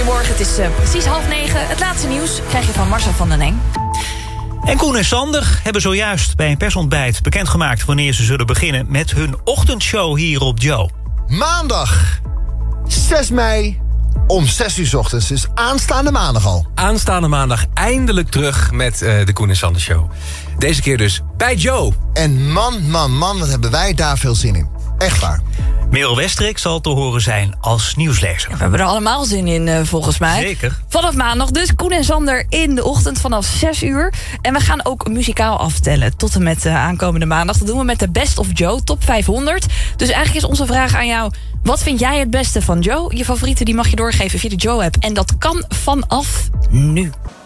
Goedemorgen, het is precies 8:30. Het laatste nieuws krijg je van Marcel van den Eng. En Koen en Sander hebben zojuist bij een persontbijt bekendgemaakt wanneer ze zullen beginnen met hun ochtendshow hier op Joe. Maandag 6 mei om 6 uur 's ochtends. Dus aanstaande maandag al. Aanstaande maandag eindelijk terug met de Koen en Sander Show. Deze keer dus bij Joe. En man, wat hebben wij daar veel zin in. Echt waar. Merel Westrik zal te horen zijn als nieuwslezer. We hebben er allemaal zin in, volgens mij. Zeker. Vanaf maandag dus Koen en Sander in de ochtend vanaf 6 uur. En we gaan ook muzikaal aftellen tot en met aankomende maandag. Dat doen we met de Best of Joe, top 500. Dus eigenlijk is onze vraag aan jou: wat vind jij het beste van Joe? Je favorieten die mag je doorgeven via de Joe-app. En dat kan vanaf nu.